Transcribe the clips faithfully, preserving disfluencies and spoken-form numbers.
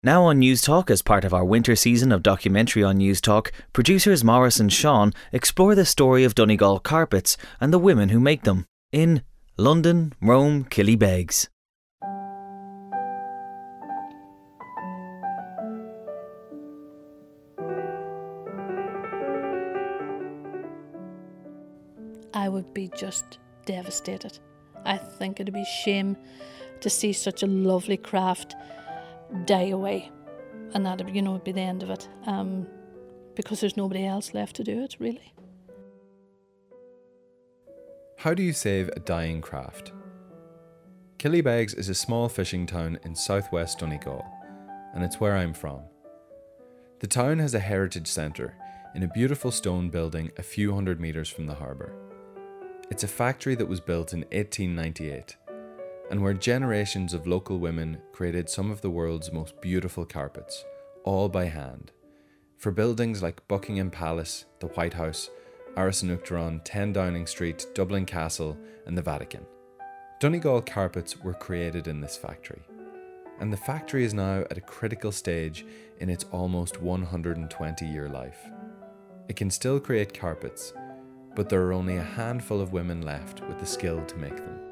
Now on News Talk, as part of our winter season of documentary on News Talk, producers Maurice and Sean explore the story of Donegal carpets and the women who make them in London, Rome, Killybegs. I would be just devastated. I think it'd be shame to see such a lovely craft die away, and that, you know, would be the end of it, um, because there's nobody else left to do it, really. How do you save a dying craft? Killybegs is a small fishing town in southwest Donegal, and it's where I'm from. The town has a heritage centre in a beautiful stone building a few hundred metres from the harbour. It's a factory that was built in eighteen ninety-eight, and where generations of local women created some of the world's most beautiful carpets, all by hand, for buildings like Buckingham Palace, the White House, Áras an Uachtaráin, ten Downing Street, Dublin Castle and the Vatican. Donegal carpets were created in this factory, and the factory is now at a critical stage in its almost one hundred twenty year life. It can still create carpets, but there are only a handful of women left with the skill to make them.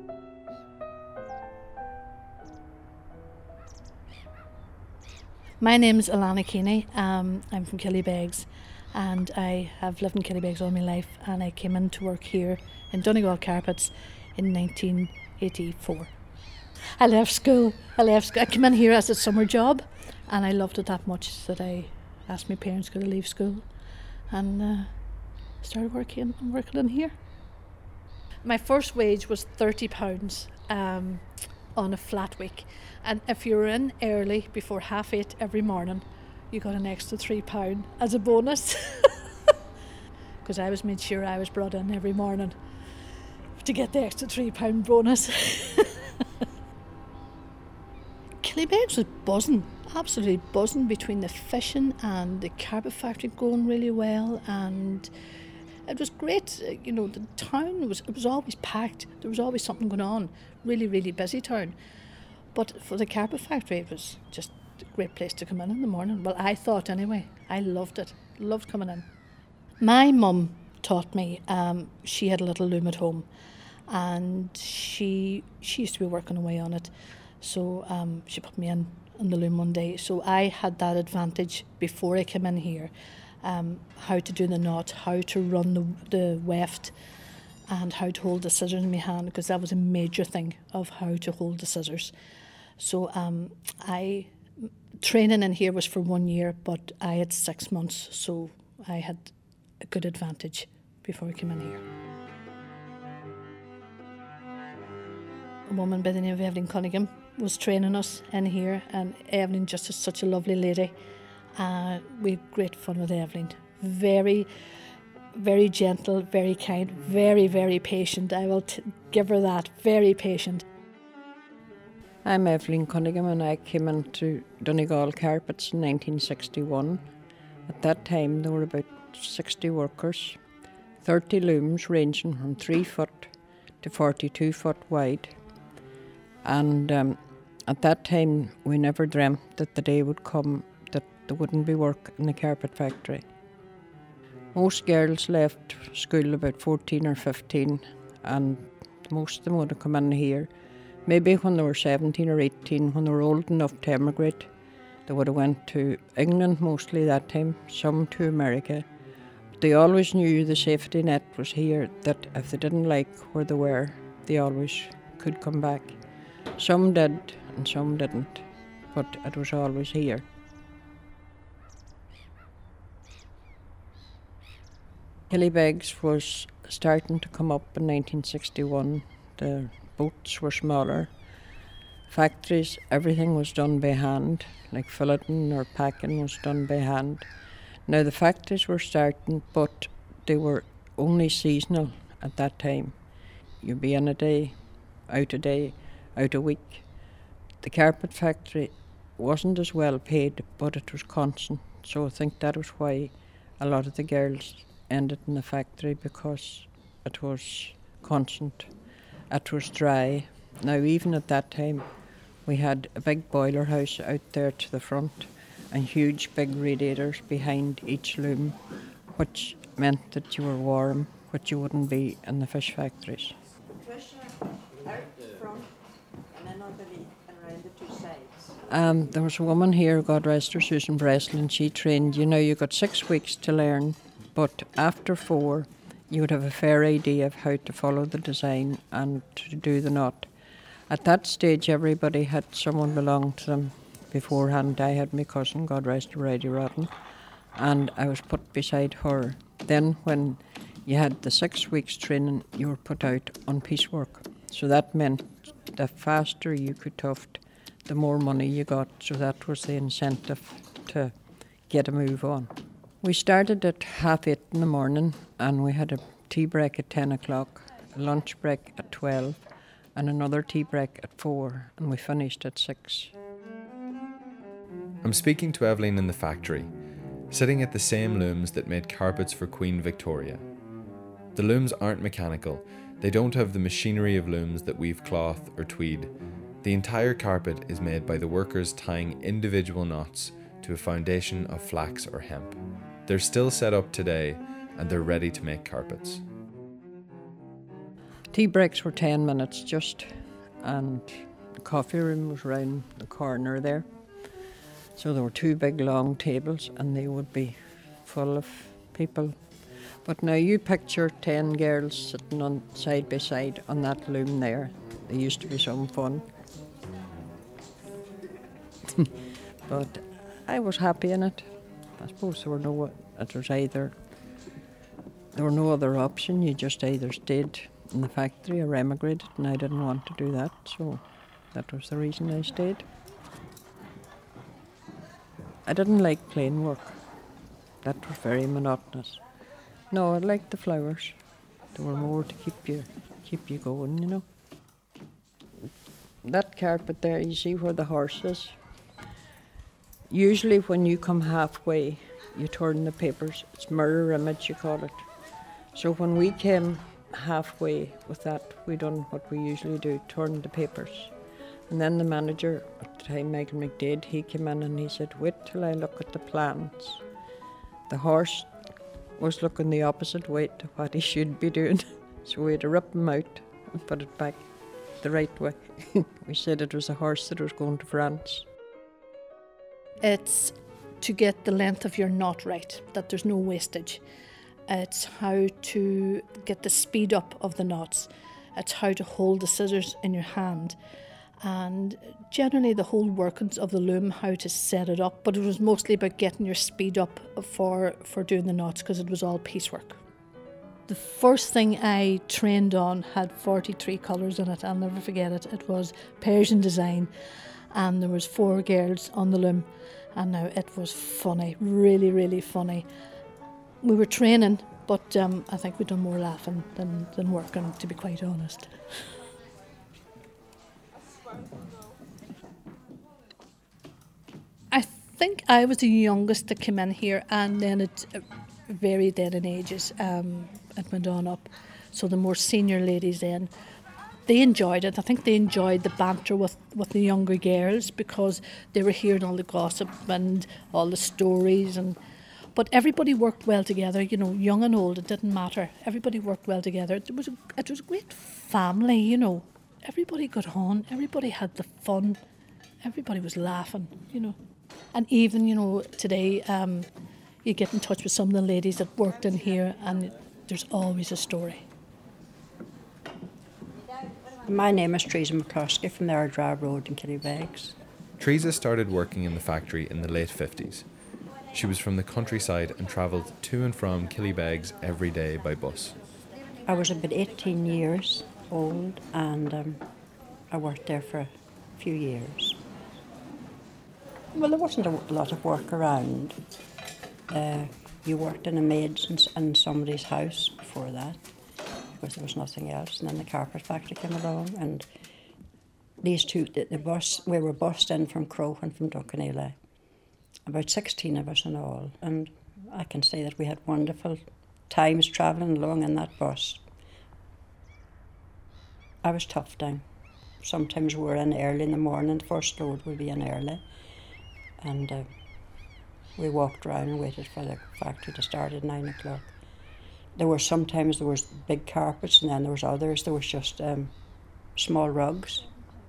My name's Alana Keeney. Um, I'm from Killybegs, and I have lived in Killybegs all my life, and I came in to work here in Donegal Carpets in nineteen eighty-four. I left school. I left school. I came in here as a summer job, and I loved it that much that I asked my parents could I leave school, and uh, started working working in here. My first wage was thirty pounds um, on a flat week, and if you were in early before half eight every morning, you got an extra three pound as a bonus, because I was made sure I was brought in every morning to get the extra three pound bonus. Killybegs was buzzing, absolutely buzzing, between the fishing and the carpet factory going really well, and it was great. You know, the town was it was always packed. There was always something going on. Really, really busy town. But for the carpet factory, it was just a great place to come in in the morning. Well, I thought anyway. I loved it. Loved coming in. My mum taught me. Um, she had a little loom at home, and she she used to be working away on it. So um, she put me in on the loom one day. So I had that advantage before I came in here. Um, how to do the knot, how to run the, the weft, and how to hold the scissors in my hand, because that was a major thing of how to hold the scissors. So um, I training in here was for one year, but I had six months, so I had a good advantage before I came in here. A woman by the name of Evelyn Cunningham was training us in here, and Evelyn just is such a lovely lady. Uh, we had great fun with Evelyn. Very, very gentle, very kind, very, very patient. I will t- give her that. Very patient. I'm Evelyn Cunningham, and I came into Donegal Carpets in nineteen sixty-one. At that time there were about sixty workers, thirty looms ranging from three foot to forty-two foot wide. And um, at that time we never dreamt that the day would come that there wouldn't be work in the carpet factory. Most girls left school about fourteen or fifteen, and most of them would have come in here maybe when they were seventeen or eighteen, when they were old enough to emigrate. They would have went to England mostly that time, some to America. But they always knew the safety net was here, that if they didn't like where they were, they always could come back. Some did and some didn't, but it was always here. Killybegs was starting to come up in nineteen sixty-one. The boats were smaller. Factories, everything was done by hand, like filleting or packing was done by hand. Now the factories were starting, but they were only seasonal at that time. You'd be in a day, out a day, out a week. The carpet factory wasn't as well paid, but it was constant. So I think that was why a lot of the girls ended in the factory, because it was constant. It was dry. Now even at that time, We had a big boiler house out there to the front and huge big radiators behind each loom, which meant that you were warm, which you wouldn't be in the fish factories. Um, there was a woman here, God rest her, Susan Breslin, she trained, you know, you got six weeks to learn, but after four, you would have a fair idea of how to follow the design and to do the knot. At that stage, everybody had someone belong to them beforehand. I had my cousin, God rest her, Ridey Rodden, and I was put beside her. Then when you had the six weeks training, you were put out on piecework. So that meant the faster you could tuft, the more money you got, so that was the incentive to get a move on. We started at half eight in the morning and we had a tea break at ten o'clock, a lunch break at twelve and another tea break at four, and we finished at six. I'm speaking to Evelyn in the factory, sitting at the same looms that made carpets for Queen Victoria. The looms aren't mechanical, they don't have the machinery of looms that weave cloth or tweed. The entire carpet is made by the workers tying individual knots to a foundation of flax or hemp. They're still set up today and they're ready to make carpets. Tea breaks were ten minutes just, and the coffee room was round the corner there. So there were two big long tables and they would be full of people. But now you picture ten girls sitting on side by side on that loom there. There used to be some fun. But I was happy in it. I suppose there were no, it was either, there were no other option. You just either stayed in the factory or emigrated, and I didn't want to do that, so that was the reason I stayed. I didn't like plain work. That was very monotonous. No, I liked the flowers. There were more to keep you keep you going, you know. That carpet there, you see where the horse is? Usually when you come halfway, you turn the papers. It's mirror image, you call it. So when we came halfway with that, we done what we usually do, turn the papers. And then the manager, at the time, Michael McDade, he came in and he said, wait till I look at the plans. The horse was looking the opposite way to what he should be doing. So we had to rip him out and put it back the right way. We said it was a horse that was going to France. It's to get the length of your knot right, that there's no wastage. It's how to get the speed up of the knots. It's how to hold the scissors in your hand. And generally the whole workings of the loom, how to set it up. But it was mostly about getting your speed up for, for doing the knots, because it was all piecework. The first thing I trained on had forty-three colours in it. I'll never forget it. It was Persian design, and there was four girls on the loom. And now it was funny, really, really funny. We were training, but um, I think we'd done more laughing than, than working, to be quite honest. I think I was the youngest that came in here, and then it varied then in ages. Um, it went on up. So the more senior ladies then, they enjoyed it. I think they enjoyed the banter with, with the younger girls, because they were hearing all the gossip and all the stories. And but everybody worked well together, you know, young and old, it didn't matter. Everybody worked well together. It was a, it was a great family, you know. Everybody got on, everybody had the fun, everybody was laughing, you know. And even, you know, today um, you get in touch with some of the ladies that worked in here, and there's always a story. My name is Teresa McCloskey from the Ardra Road in Killybegs. Teresa started working in the factory in the late fifties. She was from the countryside and travelled to and from Killybegs every day by bus. I was about eighteen years old, and um, I worked there for a few years. Well, there wasn't a lot of work around. Uh, you worked in a maid's in, in somebody's house before that, because there was nothing else. And then the carpet factory came along, and these two, the, the bus, we were bussed in from Crow and from Duncanila. About sixteen of us in all, and I can say that we had wonderful times travelling along in that bus. I was tough down. sometimes we were in early in the morning, the first load would be in early. And uh, we walked around and waited for the factory to start at nine o'clock. There were sometimes there was big carpets, and then there was others, there was just um, small rugs.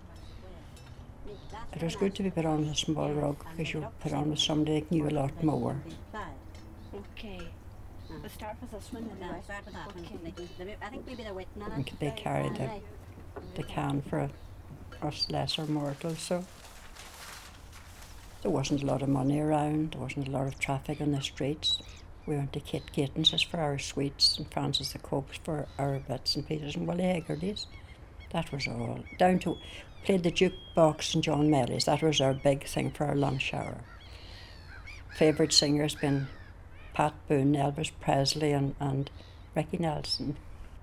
It was good to be put on a small rug, because you put on with somebody that knew a lot more. Okay. We'll start with this one. And then start with that one. I think maybe they're waiting on And it. they carried the, the can for us lesser mortals, so there wasn't a lot of money around, there wasn't a lot of traffic on the streets. We went to Kate Gatens for our sweets and Francis the Copes for our bits and pieces and Willie Haggerty's. That was all. Down to, played the jukebox and John Melly's. That was our big thing for our lunch hour. Favourite singers been Pat Boone, Elvis Presley and, and Ricky Nelson.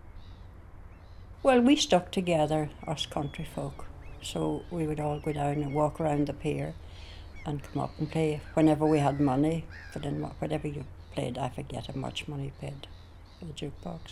Well, we stuck together, us country folk. So we would all go down and walk around the pier and come up and play whenever we had money. But then whatever you played, I forget how much money you paid for the jukebox.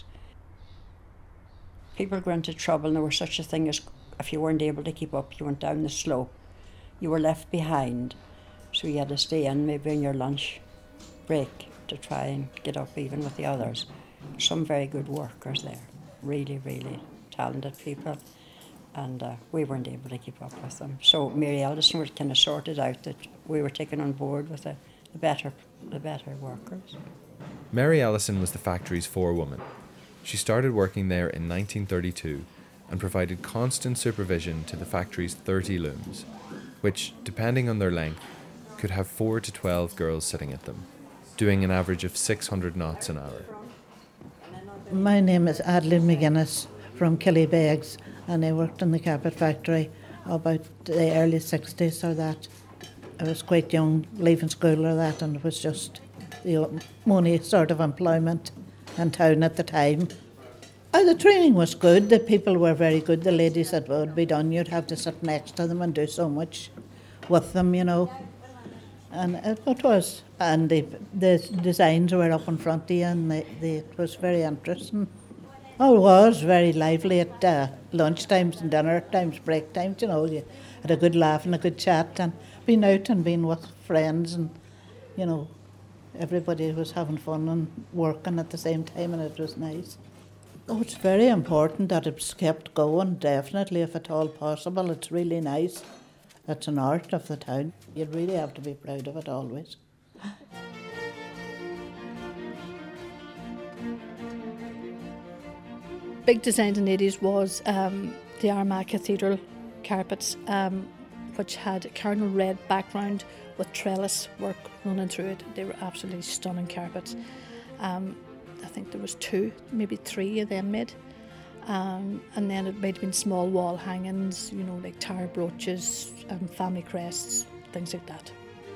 People got into trouble, and there was such a thing as if you weren't able to keep up, you went down the slope. You were left behind, so you had to stay in maybe in your lunch break to try and get up even with the others. Some very good workers there, really, really talented people, and uh, we weren't able to keep up with them. So Mary Ellison was kind of sorted out that we were taken on board with the, the better the better workers. Mary Ellison was the factory's forewoman. She started working there in nineteen thirty-two and provided constant supervision to the factory's thirty looms, which, depending on their length, could have four to twelve girls sitting at them, doing an average of six hundred knots an hour. My name is Adeline McGuinness from Killybegs, and I worked in the carpet factory about the early sixties or that. I was quite young, leaving school or that, and it was just the only sort of employment in town at the time. Oh, the training was good, the people were very good, the ladies that would be done, you'd have to sit next to them and do so much with them, you know. And it, it was, and the, the designs were up in front of you, and they, they, it was very interesting. Oh, it was very lively at uh, lunch times and dinner times, break times, you know. You had a good laugh and a good chat, and been out and been with friends, and, you know, everybody was having fun and working at the same time, and it was nice. Oh, it's very important that it's kept going, definitely, if at all possible. It's really nice. It's an art of the town. You'd really have to be proud of it always. Big design in the eighties was um, the Armagh Cathedral carpets, um, which had a kernel red background with trellis work running through it. They were absolutely stunning carpets. Um, I think there was two, maybe three of them made. Um, and then it might have been small wall hangings, you know, like tower brooches, um, family crests, things like that.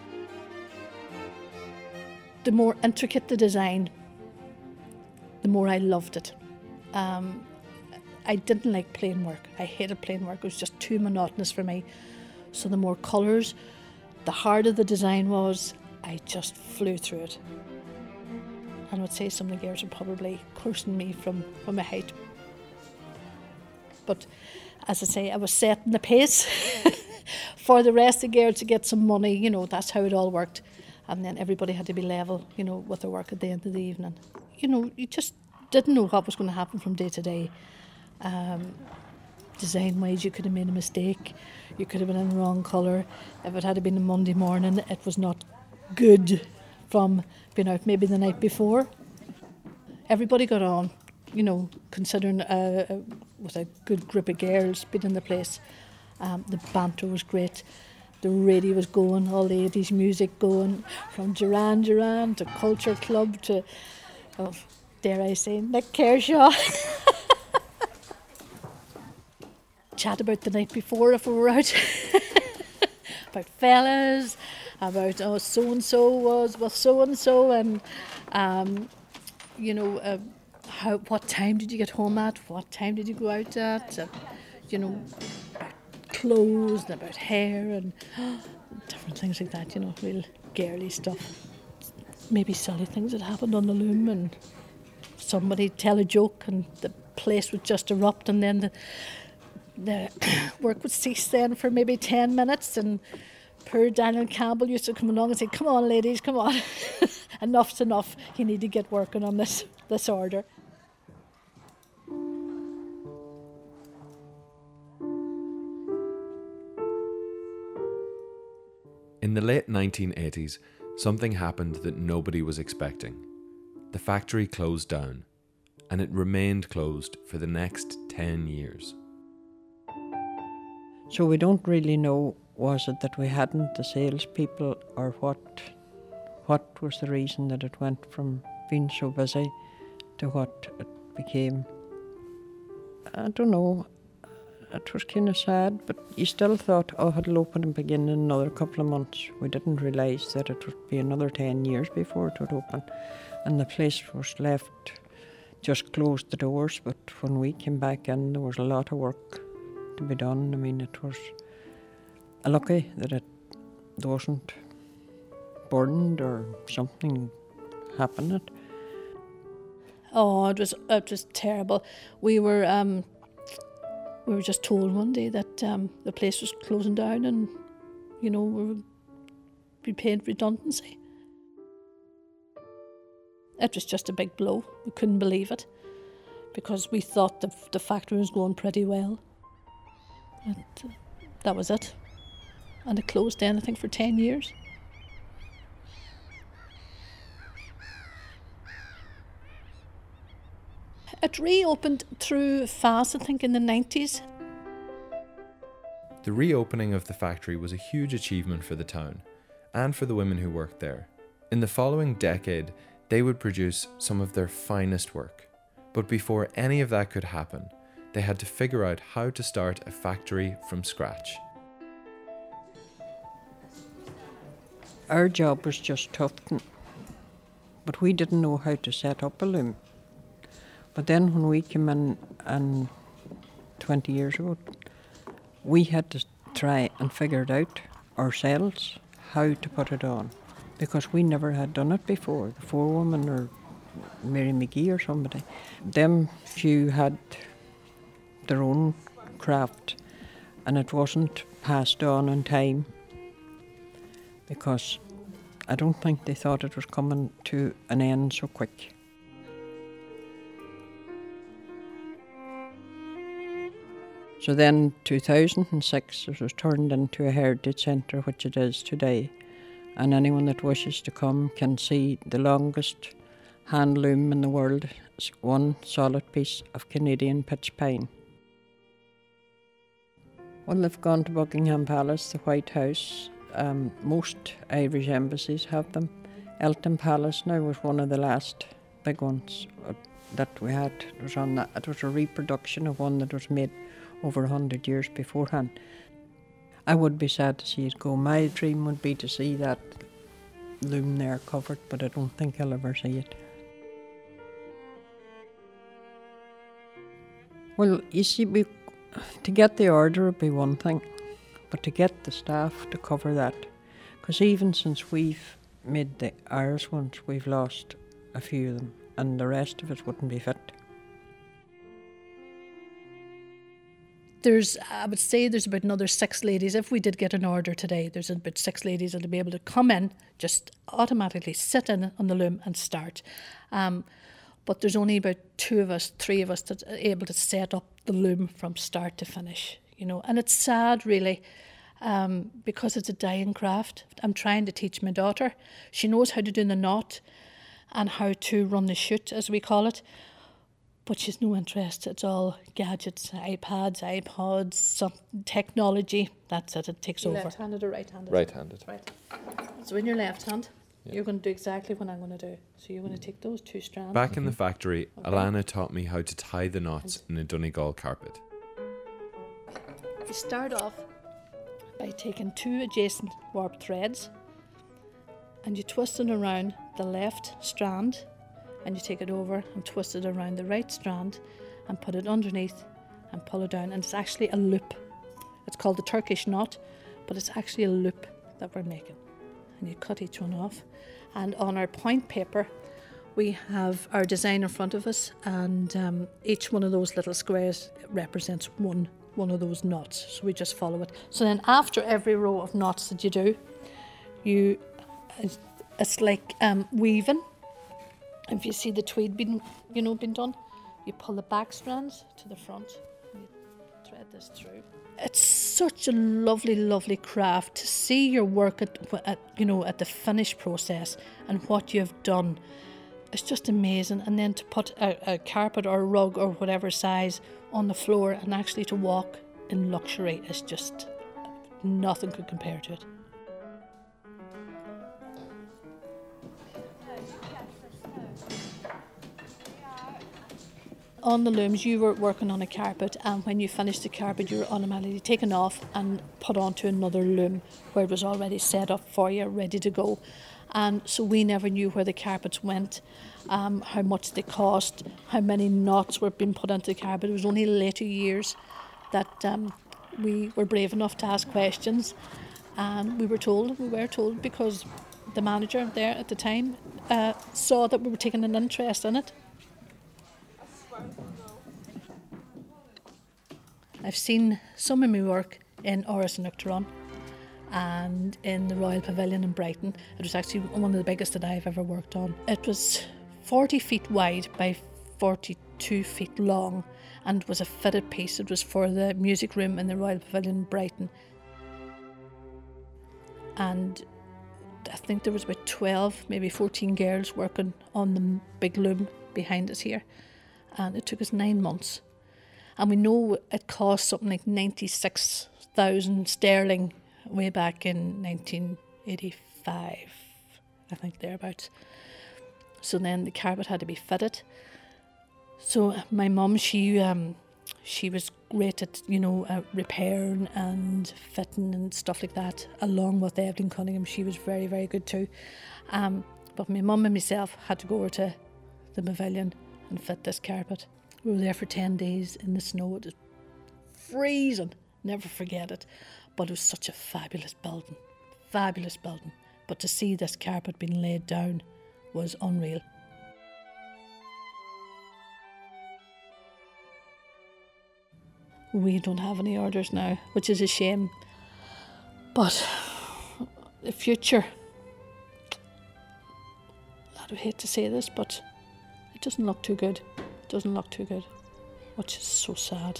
The more intricate the design, the more I loved it. Um, I didn't like plain work. I hated plain work. It was just too monotonous for me. So the more colours, the harder the design was, I just flew through it. And I would say some of the girls were probably cursing me from, from my height. But as I say, I was setting the pace for the rest of the girls to get some money. You know, that's how it all worked. And then everybody had to be level, you know, with their work at the end of the evening. You know, you just didn't know what was going to happen from day to day. Um, design-wise, you could have made a mistake. You could have been in the wrong colour. If it had been a Monday morning, it was not good from being out maybe the night before. Everybody got on, you know, considering uh, uh, with a good group of girls being in the place. Um, the banter was great. The radio was going, all the eighties music going, from Duran Duran to Culture Club to, oh, dare I say, Nick Kershaw. Chat about the night before if we were out. About fellas, about oh so-and-so was with so-and-so, and um, you know, uh, how what time did you get home at, what time did you go out at, uh, you know, about clothes and about hair and different things like that, you know, real girly stuff. Maybe silly things that happened on the loom, and somebody tell a joke and the place would just erupt, and then the the work would cease then for maybe ten minutes, and poor Daniel Campbell used to come along and say, come on ladies, come on. Enough's enough, you need to get working on this, this order. In the late nineteen eighties, something happened that nobody was expecting. The factory closed down, and it remained closed for the next ten years. So we don't really know, was it that we hadn't the salespeople, or what what was the reason that it went from being so busy to what it became. I don't know. It was kind of sad, but you still thought, oh, it'll open and begin in another couple of months. We didn't realise that it would be another ten years before it would open. And the place was left, just closed the doors, but when we came back in, there was a lot of work to be done. I mean, it was lucky that it wasn't burned or something happened. Oh, it was it was terrible. We were um, we were just told one day that um, the place was closing down, and you know we would be paid redundancy. It was just a big blow. We couldn't believe it, because we thought the the factory was going pretty well. And uh, that was it, and it closed down, I think, for ten years. It reopened through fast, I think, in the nineties. The reopening of the factory was a huge achievement for the town, and for the women who worked there. In the following decade, they would produce some of their finest work. But before any of that could happen, they had to figure out how to start a factory from scratch. Our job was just tufting, but we didn't know how to set up a loom. But then when we came in, and twenty years ago, we had to try and figure it out ourselves, how to put it on, because we never had done it before. The forewoman or Mary McGee or somebody, them few had their own craft, and it wasn't passed on in time, because I don't think they thought it was coming to an end so quick. So then, two thousand six, it was turned into a heritage centre, which it is today. And anyone that wishes to come can see the longest hand loom in the world. It's one solid piece of Canadian pitch pine. Well, they've gone to Buckingham Palace, the White House. Um, most Irish embassies have them. Eltham Palace now was one of the last big ones that we had. It was on that. It was a reproduction of one that was made over a hundred years beforehand. I would be sad to see it go. My dream would be to see that loom there covered, but I don't think I'll ever see it. Well, you see, we, to get the order would be one thing, but to get the staff to cover that, because even since we've made the Irish ones, we've lost a few of them, and the rest of it wouldn't be fit. There's, I would say there's about another six ladies. If we did get an order today, there's about six ladies that'll be able to come in, just automatically sit in on the loom and start. Um, but there's only about two of us, three of us that are able to set up the loom from start to finish, you know. And it's sad, really, um, because it's a dying craft. I'm trying to teach my daughter. She knows how to do the knot and how to run the chute, as we call it. But she's no interest. It's all gadgets, iPads, iPods, some technology. That's it. It takes over. Left-handed or right-handed? Right-handed. Right. So in your left hand, yeah. You're going to do exactly what I'm going to do. So you're going to take those two strands. Back in the factory, okay. Alana taught me how to tie the knots in a Donegal carpet. You start off by taking two adjacent warp threads, and you twist it around the left strand, and you take it over and twist it around the right strand and put it underneath and pull it down. And it's actually a loop. It's called the Turkish knot, but it's actually a loop that we're making. And you cut each one off. And on our point paper, we have our design in front of us, and um, each one of those little squares represents one one of those knots. So we just follow it. So then after every row of knots that you do, you it's, it's like um, weaving. If you see the tweed being, you know, being done, you pull the back strands to the front and you thread this through. It's such a lovely, lovely craft to see your work at, at you know, at the finished process and what you've done. It's just amazing. And then to put a, a carpet or a rug or whatever size on the floor and actually to walk in luxury is just, nothing could compare to it. On the looms, you were working on a carpet, and when you finished the carpet, you were automatically taken off and put onto another loom where it was already set up for you, ready to go. And so we never knew where the carpets went, um, how much they cost, how many knots were being put onto the carpet. It was only later years that um, we were brave enough to ask questions, and we were told, we were told because the manager there at the time uh, saw that we were taking an interest in it. I've seen some of my work in Áras an Uachtaráin and in the Royal Pavilion in Brighton. It was actually one of the biggest that I've ever worked on. It was forty feet wide by forty-two feet long and was a fitted piece. It was for the music room in the Royal Pavilion in Brighton. And I think there was about twelve, maybe fourteen girls working on the big loom behind us here. And it took us nine months. And we know it cost something like ninety-six thousand sterling way back in nineteen eighty-five, I think thereabouts. So then the carpet had to be fitted. So my mum, she um, she was great at, you know, uh, repairing and fitting and stuff like that, along with Evelyn Cunningham. She was very, very good too. Um, but my mum and myself had to go over to the pavilion and fit this carpet. We were there for ten days in the snow. It was freezing, never forget it. But it was such a fabulous building, fabulous building. But to see this carpet being laid down was unreal. We don't have any orders now, which is a shame. But the future, I would hate to say this, but it doesn't look too good. It doesn't look too good, which is so sad.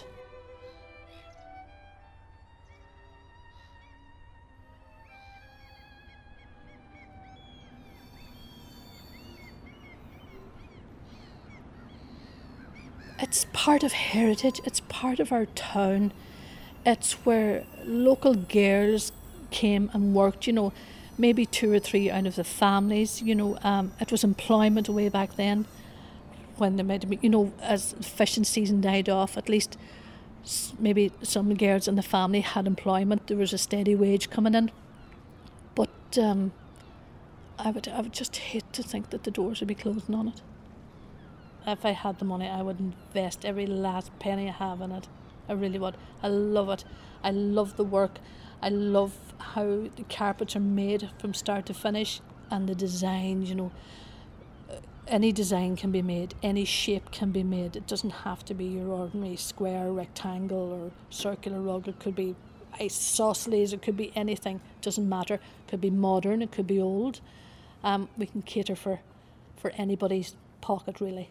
It's part of heritage, it's part of our town. It's where local girls came and worked, you know, maybe two or three out of the families, you know. Um, it was employment way back then when they made, you know, as fishing season died off, at least maybe some girls in the family had employment. There was a steady wage coming in. But um, I would, I would just hate to think that the doors would be closing on it. If I had the money, I would invest every last penny I have in it. I really would. I love it. I love the work. I love how the carpets are made from start to finish, and the design, you know. Any design can be made, any shape can be made. It doesn't have to be your ordinary square, rectangle or circular rug. It could be isosceles, it could be anything. It doesn't matter. It could be modern, it could be old. Um, we can cater for, for anybody's pocket, really.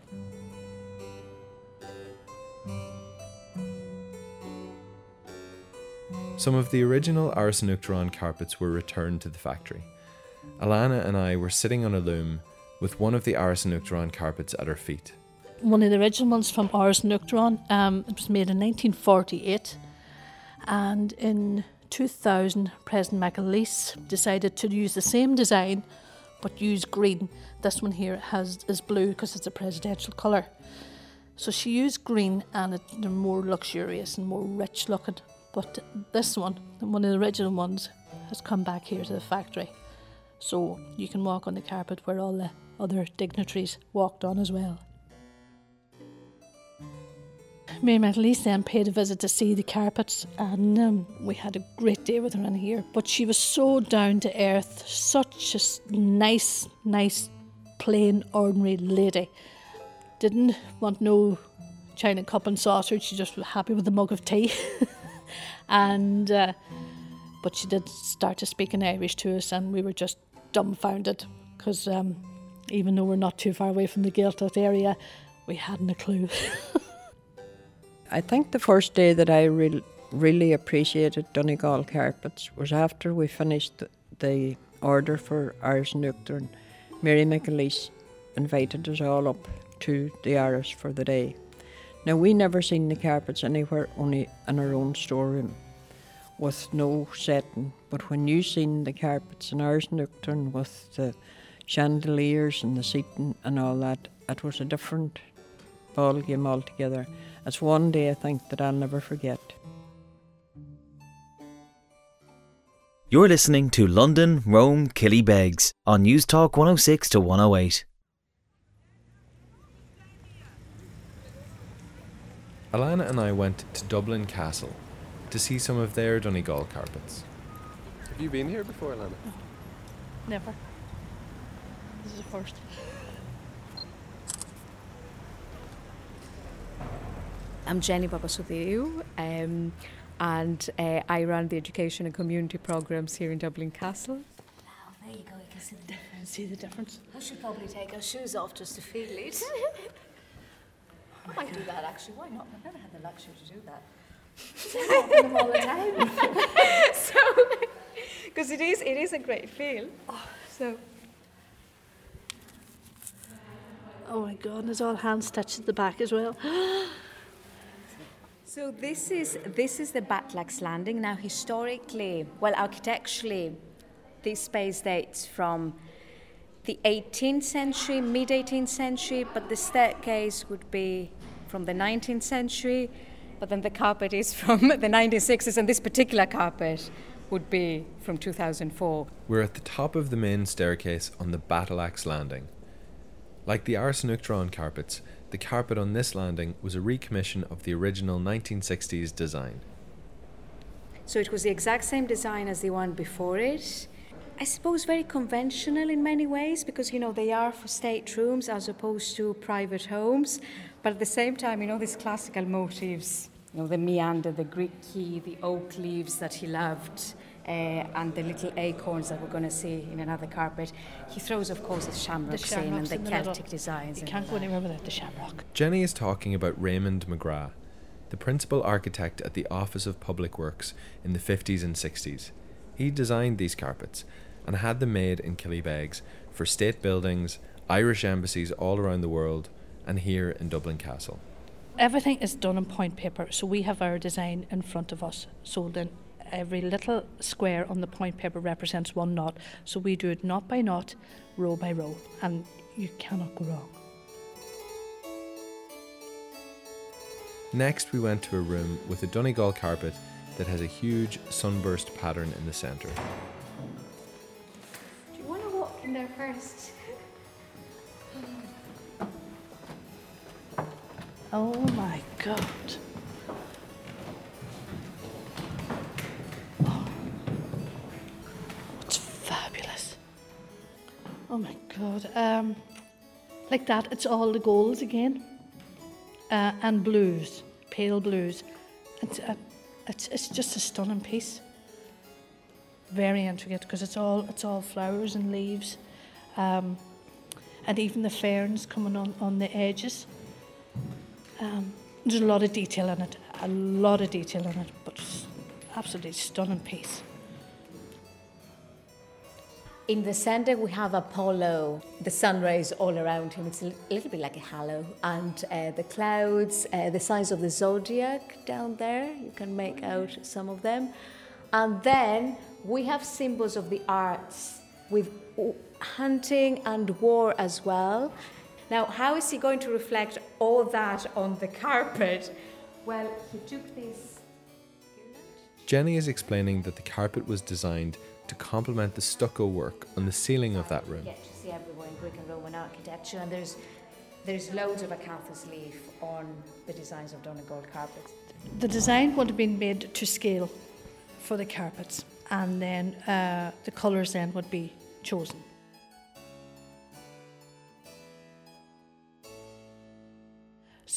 Some of the original Áras an Uachtaráin carpets were returned to the factory. Alana and I were sitting on a loom with one of the Áras an Uachtaráin carpets at our feet. One of the original ones from Áras an Uachtaráin, um, it was made in nineteen forty-eight, and in two thousand President McAleese decided to use the same design but use green. This one here has is blue because it's a presidential colour. So she used green, and it, they're more luxurious and more rich looking. But this one, one of the original ones, has come back here to the factory. So you can walk on the carpet where all the other dignitaries walked on as well. Mary McAleese then paid a visit to see the carpets, and um, we had a great day with her in here. But she was so down to earth, such a nice, nice, plain, ordinary lady. Didn't want no china cup and saucer. She just was happy with the mug of tea. and uh, But she did start to speak in Irish to us, and we were just dumbfounded because um, even though we're not too far away from the Gaeltacht area, we hadn't a clue. I think the first day that I re- really appreciated Donegal carpets was after we finished the, the order for Irish Nocturne. Mary McAleese invited us all up to the Irish for the day. Now, we never seen the carpets anywhere, only in our own storeroom, with no setting. But when you seen the carpets in Irish Nocturne with the chandeliers and the seating and all that, it was a different ball game altogether. It's one day, I think, that I'll never forget. You're listening to London, Rome, Killybegs on News Talk one oh six to one oh eight. Alana and I went to Dublin Castle to see some of their Donegal carpets. Have you been here before, Alana? No, never. This is the first. I'm Jenny Babasudeu, um, and uh, I run the education and community programmes here in Dublin Castle. Wow, there you go, you can see the difference. See the difference? I should probably take our shoes off just to feel it. I might do that actually, why not? I've never had the luxury to do that. I do them all the time. So, because it is, it is a great feel. Oh, so. Oh my God, and there's all hand stitched at the back as well. So this is this is the Batlax Landing. Now historically, well architecturally, this space dates from the eighteenth century, mid-eighteenth century, but the staircase would be from the nineteenth century, but then the carpet is from the nineteen sixties, and this particular carpet would be from two thousand four. We're at the top of the main staircase on the Battle-Axe Landing. Like the Ars Nocturne carpets, the carpet on this landing was a recommission of the original nineteen sixties design. So it was the exact same design as the one before it. I suppose very conventional in many ways because, you know, they are for state rooms as opposed to private homes. But at the same time, you know, these classical motifs, you know, the meander, the Greek key, the oak leaves that he loved, uh, and the little acorns that we're going to see in another carpet. He throws, of course, the shamrocks, in and the, in the Celtic middle. designs. You can't go anywhere without the shamrock. Jenny is talking about Raymond McGrath, the principal architect at the Office of Public Works in the fifties and sixties. He designed these carpets and had them made in Killybegs for state buildings, Irish embassies all around the world, and here in Dublin Castle. Everything is done on point paper, so we have our design in front of us. So then every little square on the point paper represents one knot. So we do it knot by knot, row by row, and you cannot go wrong. Next, we went to a room with a Donegal carpet that has a huge sunburst pattern in the centre. Do you want to walk in there first? Oh my God. Oh, it's fabulous. Oh my God. Um, like that, it's all the golds again. Uh, and blues, pale blues. It's, uh, it's, it's just a stunning piece. Very intricate because it's all it's all flowers and leaves. Um, and even the ferns coming on, on the edges. Um, there's a lot of detail in it, a lot of detail in it, but it's absolutely stunning piece. In the center, we have Apollo, the sun rays all around him. It's a little bit like a halo. And uh, the clouds, uh, the size of the zodiac down there, you can make out some of them. And then we have symbols of the arts with hunting and war as well. Now, how is he going to reflect all that on the carpet? Well, he took this. Jenny is explaining that the carpet was designed to complement the stucco work on the ceiling of that room. You get to see everywhere in Greek and Roman architecture, and there's there's loads of acanthus leaf on the designs of Donegal carpets. The design would have been made to scale for the carpets, and then uh, the colours then would be chosen.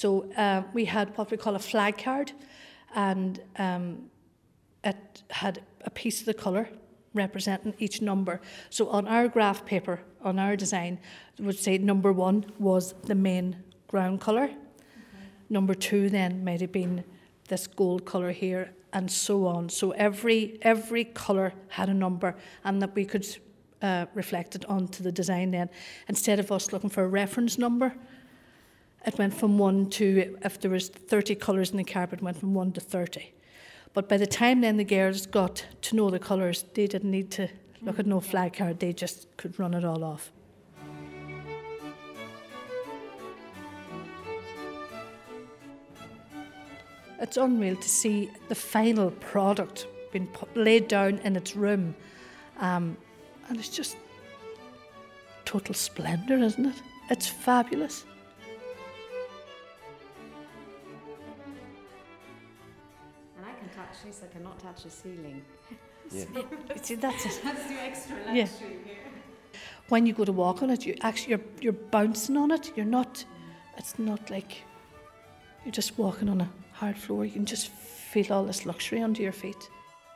So uh, we had what we call a flag card, and um, it had a piece of the colour representing each number. So on our graph paper, on our design, it would say number one was the main ground colour. Mm-hmm. Number two then might have been this gold colour here, and so on. So every every colour had a number, and that we could uh, reflect it onto the design then. Instead of us looking for a reference number, it went from one to, if there was thirty colours in the carpet, it went from one to thirty. But by the time then the girls got to know the colours, they didn't need to look at no flag card, they just could run it all off. It's unreal to see the final product being put, laid down in its room. Um, and it's just total splendour, isn't it? It's fabulous. And I can touch this, I cannot touch the ceiling. Yeah. See, that's it. That's the extra luxury yeah. here. When you go to walk on it, you actually you're you're bouncing on it. You're not. It's not like you're just walking on a hard floor. You can just feel all this luxury under your feet.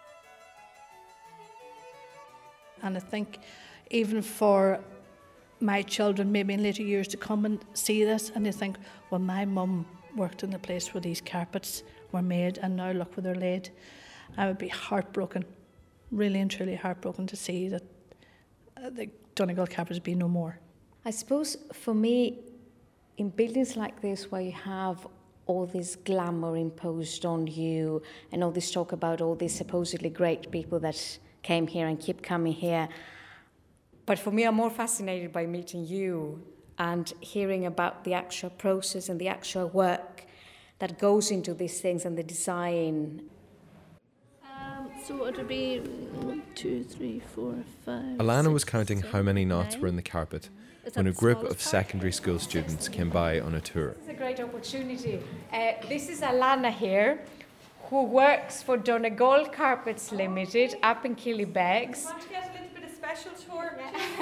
And I think even for my children, maybe in later years to come and see this, and they think, well, my mum worked in the place where these carpets were made, and now look where they're laid. I would be heartbroken, really and truly heartbroken to see that uh, the Donegal carpets be no more. I suppose for me, in buildings like this where you have all this glamour imposed on you and all this talk about all these supposedly great people that came here and keep coming here. But for me, I'm more fascinated by meeting you and hearing about the actual process and the actual work that goes into these things and the design. Um, so it would be one, two, three, four, five. Alana six, was counting seven, how many knots nine. were in the carpet Is when that a the group smallest of part? secondary school students came by on a tour. It's a great opportunity. Uh, this is Alana here, who works for Donegal Carpets Limited up in Killybegs. Want to get a little bit of special tour?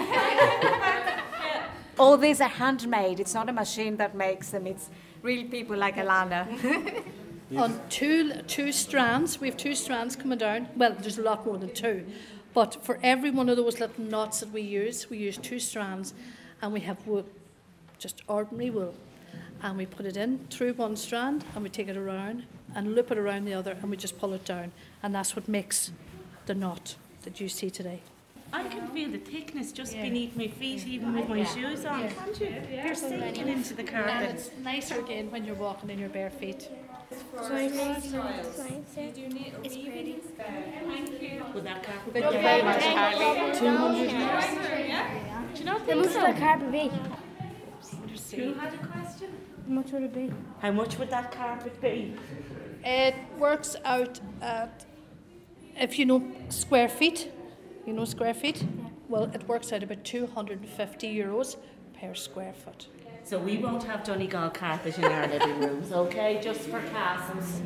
All these are handmade. It's not a machine that makes them. It's real people like Alana. On two two strands, we have two strands coming down. Well, there's a lot more than two, but for every one of those little knots that we use, we use two strands, and we have wool, just ordinary wool, and we put it in through one strand, and we take it around and loop it around the other, and we just pull it down, and that's what makes the knot that you see today. I can feel the thickness just yeah. beneath my feet, even with my yeah. shoes on, yeah. can't you? Yeah. You're sinking into the carpet. And it's nicer again when you're walking in your bare feet. It's pretty. Thank you. Would that carpet be? Thank you very much, Harley. two hundred yeah. Do you know how much would the carpet be? Who had a question? How much would it be? How much would that carpet be? It works out at, if you know square feet, you know square feet? Yeah. Well, it works out about two hundred fifty euros per square foot. So we won't have Donegal carpet in our living rooms, okay? Just for castles.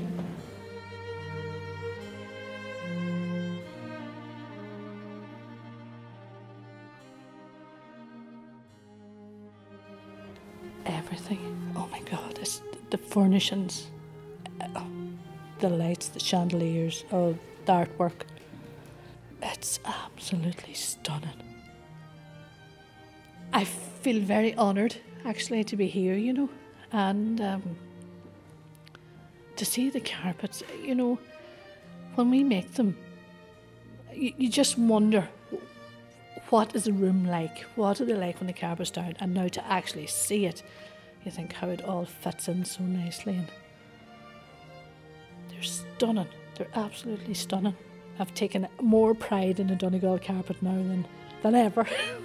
Everything. Oh my God, it's the furnishings, oh, the lights, the chandeliers, oh, the artwork. It's absolutely stunning. I feel very honoured, actually, to be here, you know, and um, to see the carpets. You know, when we make them, you, you just wonder, what is a room like? What are they like when the carpet's down? And now to actually see it, you think how it all fits in so nicely. And they're stunning. They're absolutely stunning. I've taken more pride in a Donegal carpet now than, than ever.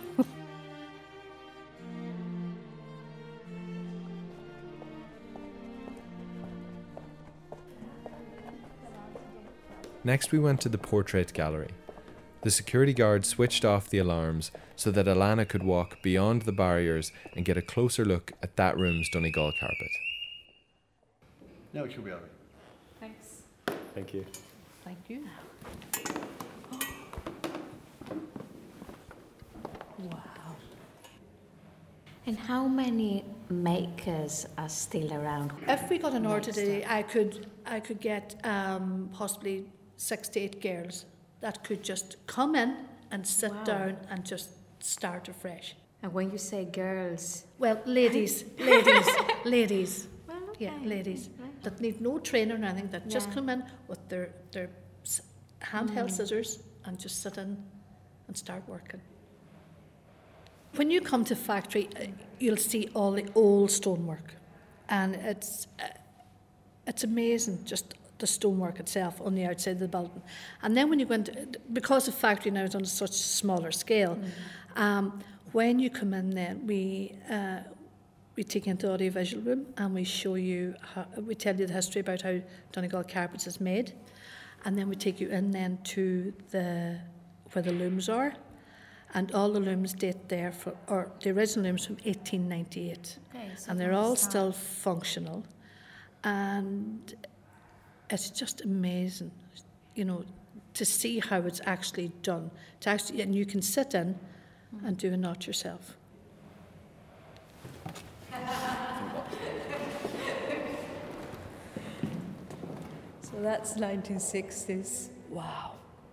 Next we went to the portrait gallery. The security guard switched off the alarms so that Alana could walk beyond the barriers and get a closer look at that room's Donegal carpet. Now it should be all right. Thanks. Thank you. Thank you. Wow. And how many makers are still around? If we got an order today, I could I could get um, possibly six to eight girls that could just come in and sit Wow. down and just start afresh. And when you say girls, Well, ladies, ladies, ladies, well, okay. yeah, ladies Right. that need no training or anything, that just Yeah. come in with their their s- handheld Mm. scissors and just sit in and start working. When you come to factory, uh, you'll see all the old stonework, and it's uh, it's amazing, just the stonework itself on the outside of the building. And then when you go into, because the factory now is on such smaller scale, Mm. um, when you come in, then we uh, we take you into the audiovisual room and we show you, how, we tell you the history about how Donegal Carpets is made, and then we take you in then to the where the looms are. And all the looms date there, for, or the original looms from eighteen ninety-eight. Okay, so And they're from the all start. still functional. And it's just amazing, you know, to see how it's actually done. To actually, and you can sit in and do a knot yourself. So that's nineteen sixties. Wow.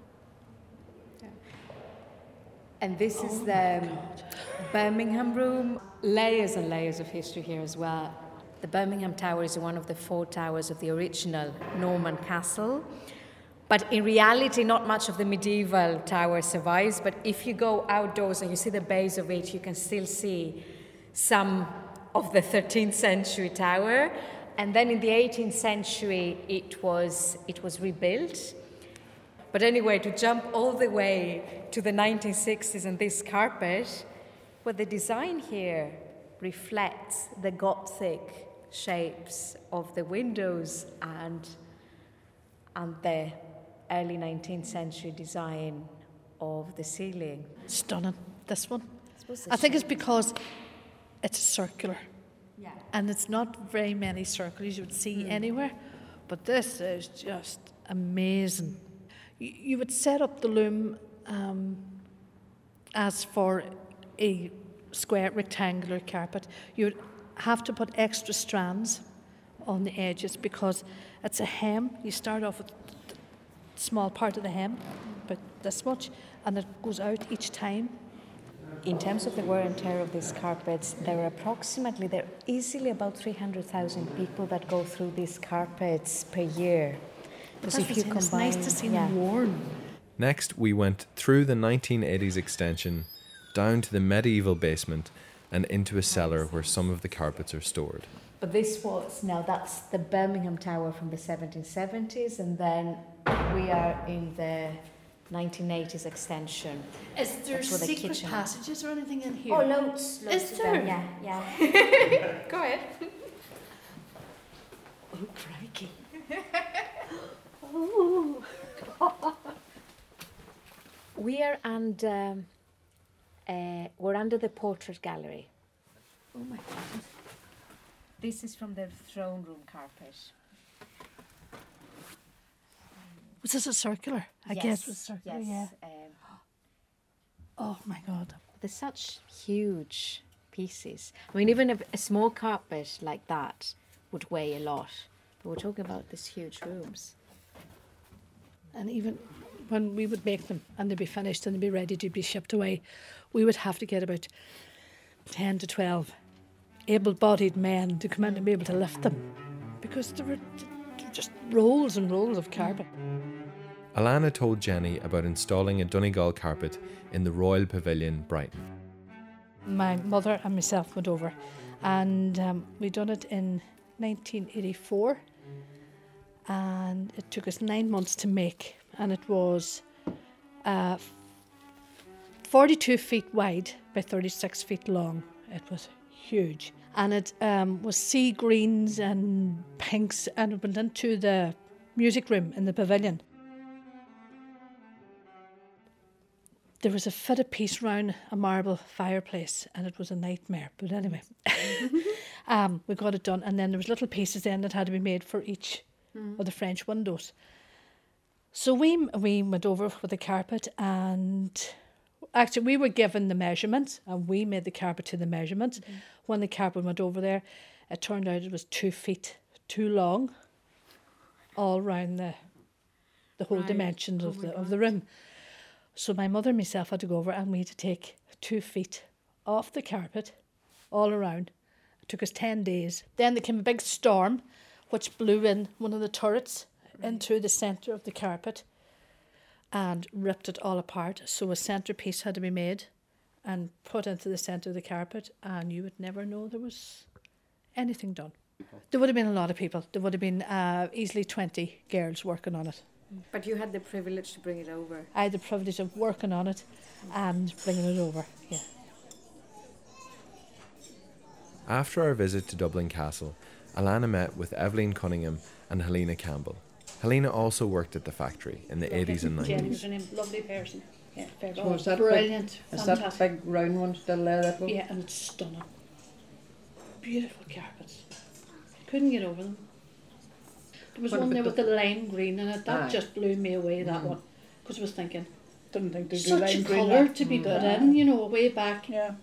And this is the Birmingham room. Layers and layers of history here as well. The Birmingham Tower is one of the four towers of the original Norman castle. But in reality, not much of the medieval tower survives. But if you go outdoors and you see the base of it, you can still see some of the thirteenth century tower. And then in the eighteenth century, it was, it was rebuilt. But anyway, to jump all the way to the nineteen sixties and this carpet, well, the design here reflects the Gothic shapes of the windows and, and the early nineteenth century design of the ceiling. Stunning, this one. suppose I think shape- it's because it's circular. Yeah. And it's not very many circles you would see Mm. anywhere, but this is just amazing. You, you would set up the loom um, as for a square rectangular carpet. You would have to put extra strands on the edges because it's a hem. You start off with the small part of the hem, but this much, and it goes out each time. In terms of the wear and tear of these carpets, there are approximately, there are easily about three hundred thousand people that go through these carpets per year. Because That's if you what I'm saying, combine, it's nice to see yeah. them worn. Next, we went through the nineteen eighties extension, down to the medieval basement, and into a cellar where some of the carpets are stored. But this was, now that's the Birmingham Tower from the seventeen seventies, and then we are in the nineteen eighties extension. Is there That's where the secret kitchen- passages or anything in here? Oh, loads, loads Is of there? them, yeah, yeah. Go ahead. Oh, crikey. We are under, uh, we're under the portrait gallery. Oh my God. This is from the throne room carpet. Was this a circular? I Yes, guess it was circular, yes, yeah. um, Oh my God. They're such huge pieces. I mean, even a, a small carpet like that would weigh a lot. But we're talking about these huge rooms. And even when we would make them and they'd be finished and they'd be ready to be shipped away, we would have to get about ten to twelve able-bodied men to come in and be able to lift them because there were there were just rolls and rolls of carpet. Alana told Jenny about installing a Donegal carpet in the Royal Pavilion, Brighton. My mother and myself went over and um, we done it in nineteen eighty-four and it took us nine months to make and it was uh, forty-two feet wide by thirty-six feet long. It was huge and it um, was sea greens and pinks and it went into the music room in the pavilion. There was a fitted piece round a marble fireplace and it was a nightmare. But anyway, um, we got it done. And then there was little pieces then that had to be made for each Mm. of the French windows. So we we went over with the carpet and actually, we were given the measurements and we made the carpet to the measurements. Mm-hmm. When the carpet went over there, it turned out it was two feet too long, all round the the whole Right. dimensions Oh of my the of God. the room. So my mother and myself had to go over and we had to take two feet off the carpet all around. It took us ten days. Then there came a big storm which blew in one of the turrets into the centre of the carpet and ripped it all apart. So a centrepiece had to be made and put into the centre of the carpet, and you would never know there was anything done. There would have been a lot of people. There would have been uh, easily twenty girls working on it. But you had the privilege to bring it over. I had the privilege of working on it and bringing it over, yeah. After our visit to Dublin Castle, Alana met with Evelyn Cunningham and Helena Campbell. Helena also worked at the factory in the eighties and Jenny nineties. was her name, lovely person. Yeah, very So is that brilliant, big, is fantastic. that big round one still there? That one? Yeah, and it's stunning. Beautiful carpets. Couldn't get over them. There was What one there about with the lime green in it. That Aye. just blew me away, that Mm. one. Because I was thinking, Didn't think they'd do such a lime green colour there. to be Mm. put Yeah. in, you know, way back. Yeah.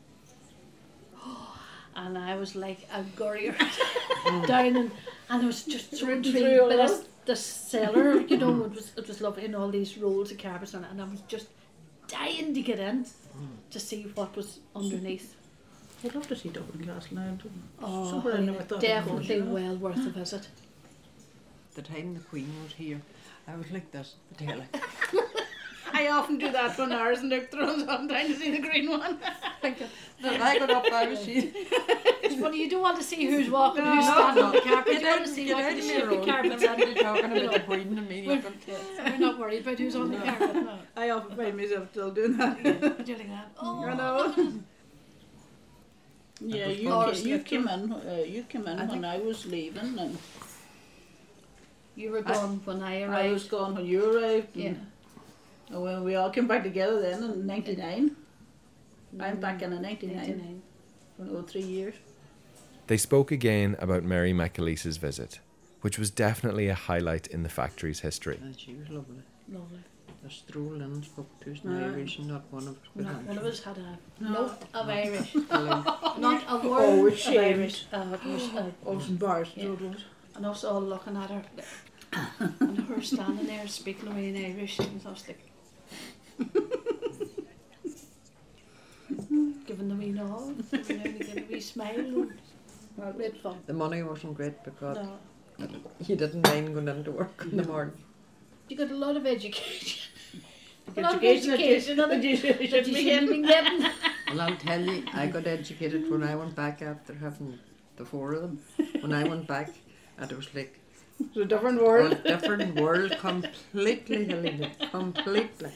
And I was like a gurrier down and, and I was just so Through- intrigued through all by that. this, this cellar, you know, it was, it was lovely, and all these rolls of carpets on it, and I was just dying to get in to see what was underneath. I'd love to see Dublin Castle now. Dublin. Oh, Somewhere I never thought I'd go, definitely you know. well worth a visit. The time the Queen was here, I was like this, the telly. I often do that when ours and look through sometimes to see the green one. Then I got up, I was seeing. It's funny, you don't want to see who's walking, No, who's no, standing no. on the carpet. Get You want out- to see get what out the of shape your of own. carpets You're are. talking about the Queen and me. We're, looking. we're not worried about who's on the carpet. No. I often find myself still doing that. You're doing that. Oh, I know. Yeah, you, Or ca- you Slicker. came in. Uh, you came in I when think- I was leaving, and You were gone when I arrived. I was gone when you arrived. Yeah. And and when we all came back together then in ninety-nine. I'm back in ninety-nine. ninety-nine. For another three years. They spoke again about Mary McAleese's visit, which was definitely a highlight in the factory's history. And she was lovely. Lovely. The stroll in spoke to us in Aye. Irish, and not one of us could Not answer. one of us had a No. note of Irish. Hello. Not a word Oh, of ashamed. Irish. Uh, it was, uh, Olsen bars. Yeah. And us all looking at her. And her standing there speaking away in Irish. And I was like... giving the wee nod. Every now and again a wee smile. And well, great fun. The money wasn't great because No. you didn't mind going into work in the morning. You got a lot of education. a lot of Education that you- education that that you you shouldn't that you be shouldn't have been getting. Well, I'll tell you, I got educated when I went back after having the four of them. When I went back, and it was like It's a different a world. different world completely, Helena, completely.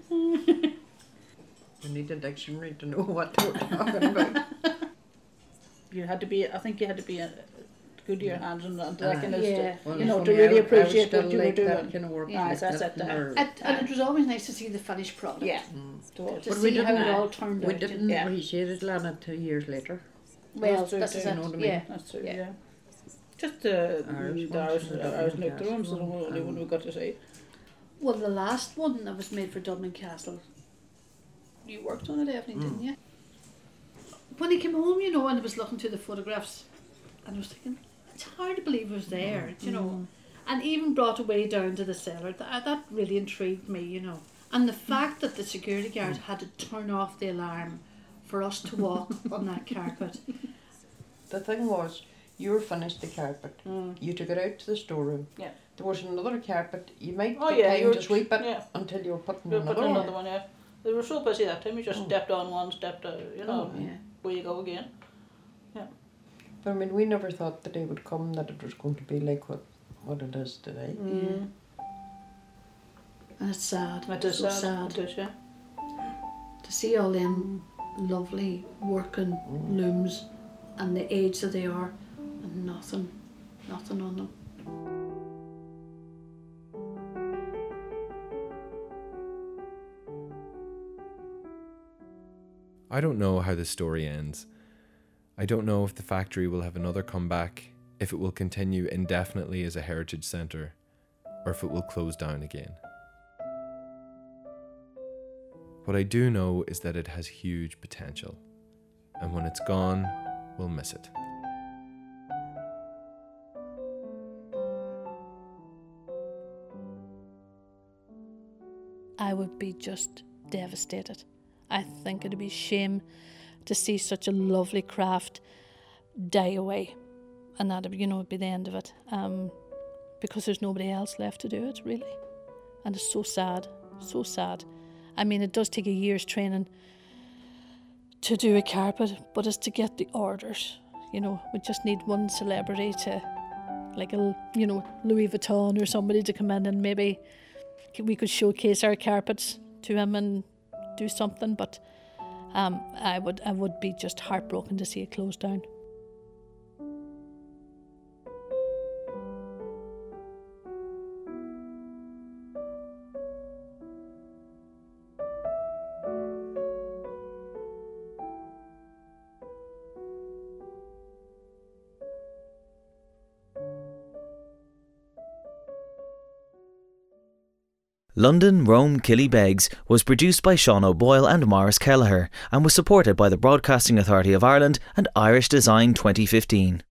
You need a dictionary to know what they were talking about. You had to be. I think you had to be uh, good to your hands and that Aye. kind of Yeah. stuff. Well, You know, for to me, really I- I was appreciate still what you were like doing. that kind of work, Aye, like that's that it. and uh, her- And, and it was always nice to see the finished product. Yeah. To, to But see we how it didn't- all turned We out. didn't Yeah. appreciate it, Lana, two years later. Well, That's true this too. is You it. know what I mean? Yeah. That's true. Yeah. Yeah. Just uh, Ours the hours, ones and the hours Dublin looked rooms, Castle the only one, one we um, got to see. Well, the last one that was made for Dublin Castle, you worked on it, Evelyn, didn't you? When he came home, you know, and I was looking through the photographs, and I was thinking, it's hard to believe it was there, you know. And even brought away down to the cellar, that, that really intrigued me, you know. And the fact that the security guard had to turn off the alarm for us to walk on that carpet. The thing was, you were finished the carpet. Mm. You took it out to the storeroom. Yeah. There was another carpet. You might Oh, get yeah, time you were to sweep it yeah. until you were putting We were another putting one. another one, yeah. They were so busy that time, you just Oh. stepped on one, stepped out, you know, Oh, yeah. where you go again. Yeah. But I mean, we never thought the day would come that it was going to be like what, what it is today. Mm. And it's sad. It is so sad. sad. It is, yeah. To see all them lovely working Mm. looms and the age that they are and nothing, nothing on them. I don't know how the story ends. I don't know if the factory will have another comeback, if it will continue indefinitely as a heritage centre, or if it will close down again. What I do know is that it has huge potential, and when it's gone, we'll miss it. I would be just devastated. I think it'd be a shame to see such a lovely craft die away, and that, you know, would be the end of it, um, because there's nobody else left to do it, really. And it's so sad, so sad. I mean, it does take a year's training to do a carpet, but it's to get the orders. You know, we just need one celebrity to, like a, you know, Louis Vuitton or somebody to come in and maybe we could showcase our carpets to him and do something. But um, I would, I would be just heartbroken to see it close down. London, Rome, Killybegs was produced by Sean O'Boyle and Maurice Kelleher and was supported by the Broadcasting Authority of Ireland and Irish Design twenty fifteen.